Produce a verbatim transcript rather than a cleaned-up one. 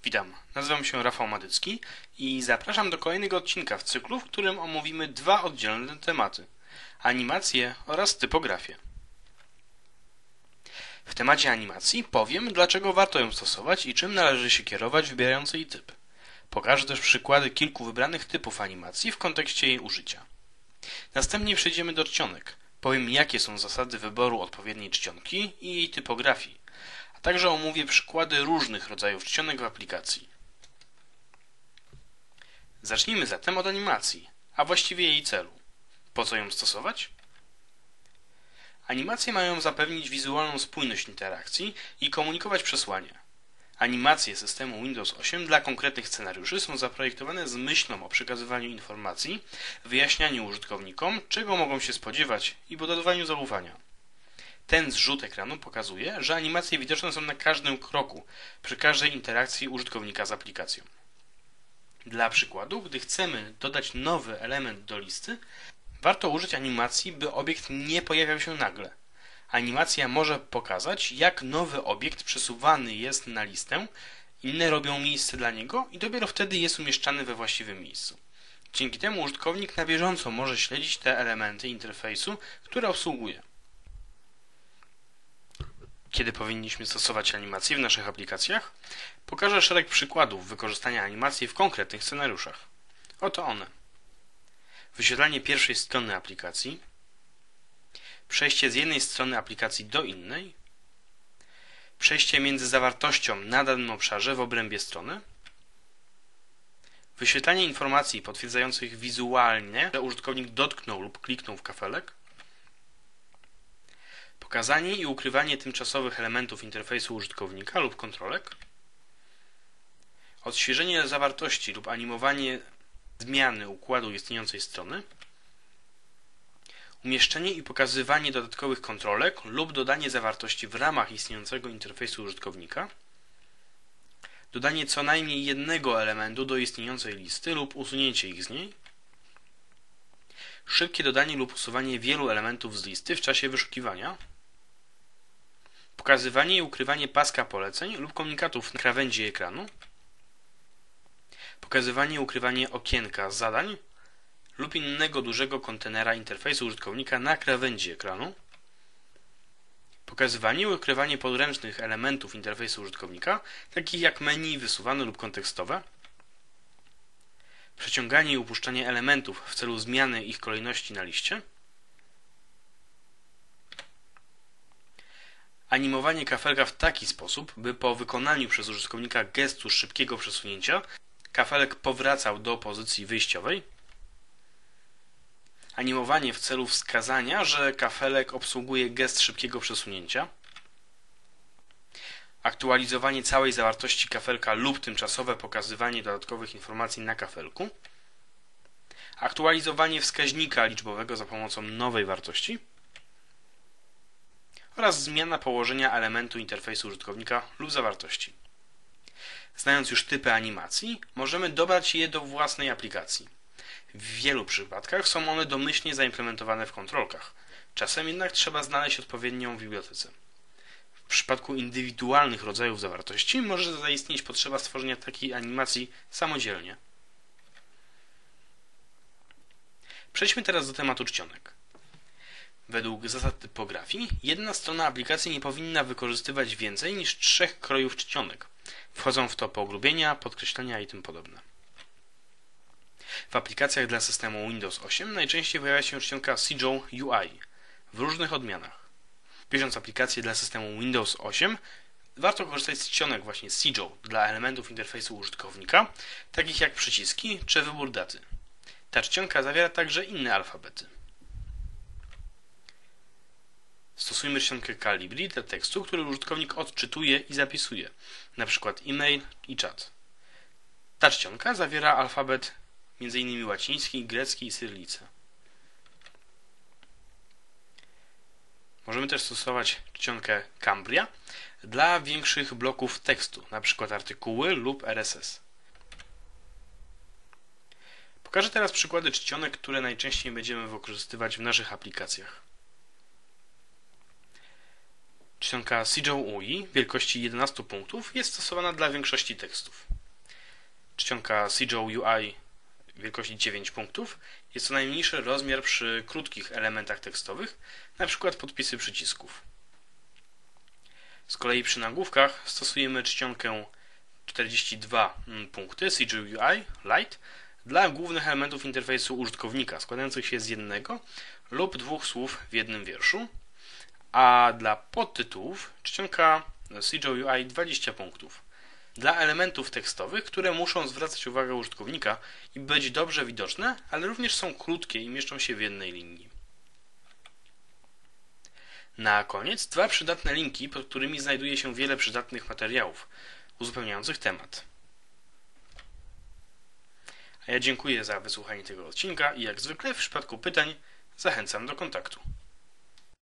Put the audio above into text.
Witam, nazywam się Rafał Madycki i zapraszam do kolejnego odcinka w cyklu, w którym omówimy dwa oddzielne tematy: animację oraz typografię. W temacie animacji powiem, dlaczego warto ją stosować i czym należy się kierować, wybierając jej typ. Pokażę też przykłady kilku wybranych typów animacji w kontekście jej użycia. Następnie przejdziemy do czcionek. Powiem, jakie są zasady wyboru odpowiedniej czcionki i jej typografii, a także omówię przykłady różnych rodzajów czcionek w aplikacji. Zacznijmy zatem od animacji, a właściwie jej celu. Po co ją stosować? Animacje mają zapewnić wizualną spójność interakcji i komunikować przesłanie. Animacje systemu Windows osiem dla konkretnych scenariuszy są zaprojektowane z myślą o przekazywaniu informacji, wyjaśnianiu użytkownikom, czego mogą się spodziewać i budowaniu zaufania. Ten zrzut ekranu pokazuje, że animacje widoczne są na każdym kroku, przy każdej interakcji użytkownika z aplikacją. Dla przykładu, gdy chcemy dodać nowy element do listy, warto użyć animacji, by obiekt nie pojawiał się nagle. Animacja może pokazać, jak nowy obiekt przesuwany jest na listę, inne robią miejsce dla niego i dopiero wtedy jest umieszczany we właściwym miejscu. Dzięki temu użytkownik na bieżąco może śledzić te elementy interfejsu, które obsługuje. Kiedy powinniśmy stosować animacje w naszych aplikacjach? Pokażę szereg przykładów wykorzystania animacji w konkretnych scenariuszach. Oto one. Wyświetlanie pierwszej strony aplikacji, przejście z jednej strony aplikacji do innej, przejście między zawartością na danym obszarze w obrębie strony, wyświetlanie informacji potwierdzających wizualnie, że użytkownik dotknął lub kliknął w kafelek, pokazanie i ukrywanie tymczasowych elementów interfejsu użytkownika lub kontrolek, odświeżenie zawartości lub animowanie zmiany układu istniejącej strony, umieszczenie i pokazywanie dodatkowych kontrolek lub dodanie zawartości w ramach istniejącego interfejsu użytkownika, dodanie co najmniej jednego elementu do istniejącej listy lub usunięcie ich z niej, szybkie dodanie lub usuwanie wielu elementów z listy w czasie wyszukiwania, pokazywanie i ukrywanie paska poleceń lub komunikatów na krawędzi ekranu, pokazywanie i ukrywanie okienka zadań lub innego dużego kontenera interfejsu użytkownika na krawędzi ekranu, pokazywanie i ukrywanie podręcznych elementów interfejsu użytkownika, takich jak menu wysuwane lub kontekstowe, przeciąganie i upuszczanie elementów w celu zmiany ich kolejności na liście, animowanie kafelka w taki sposób, by po wykonaniu przez użytkownika gestu szybkiego przesunięcia kafelek powracał do pozycji wyjściowej, animowanie w celu wskazania, że kafelek obsługuje gest szybkiego przesunięcia, aktualizowanie całej zawartości kafelka lub tymczasowe pokazywanie dodatkowych informacji na kafelku, aktualizowanie wskaźnika liczbowego za pomocą nowej wartości oraz zmiana położenia elementu interfejsu użytkownika lub zawartości. Znając już typy animacji, możemy dobrać je do własnej aplikacji. W wielu przypadkach są one domyślnie zaimplementowane w kontrolkach. Czasem jednak trzeba znaleźć odpowiednią w bibliotece. W przypadku indywidualnych rodzajów zawartości może zaistnieć potrzeba stworzenia takiej animacji samodzielnie. Przejdźmy teraz do tematu czcionek. Według zasad typografii, jedna strona aplikacji nie powinna wykorzystywać więcej niż trzech krojów czcionek. Wchodzą w to pogrubienia, podkreślenia i tym podobne. W aplikacjach dla systemu Windows osiem najczęściej pojawia się czcionka Sigil U I w różnych odmianach. Bierząc aplikację dla systemu Windows osiem, warto korzystać z czcionek właśnie Sigil dla elementów interfejsu użytkownika, takich jak przyciski czy wybór daty. Ta czcionka zawiera także inne alfabety. Stosujmy czcionkę Calibri dla tekstu, który użytkownik odczytuje i zapisuje, np. e-mail i czat. Ta czcionka zawiera alfabet między innymi łaciński, grecki i cyrylicę. Możemy też stosować czcionkę Cambria dla większych bloków tekstu, np. artykuły lub R S S. Pokażę teraz przykłady czcionek, które najczęściej będziemy wykorzystywać w naszych aplikacjach. Czcionka C J U I wielkości jedenaście punktów jest stosowana dla większości tekstów. Czcionka C J U I wielkości dziewięć punktów jest to najmniejszy rozmiar przy krótkich elementach tekstowych, np. podpisy przycisków. Z kolei przy nagłówkach stosujemy czcionkę czterdzieści dwa punkty C J U I Light dla głównych elementów interfejsu użytkownika składających się z jednego lub dwóch słów w jednym wierszu, a dla podtytułów czcionka C J U I dwadzieścia punktów. Dla elementów tekstowych, które muszą zwracać uwagę użytkownika i być dobrze widoczne, ale również są krótkie i mieszczą się w jednej linii. Na koniec dwa przydatne linki, pod którymi znajduje się wiele przydatnych materiałów uzupełniających temat. A ja dziękuję za wysłuchanie tego odcinka i jak zwykle w przypadku pytań zachęcam do kontaktu.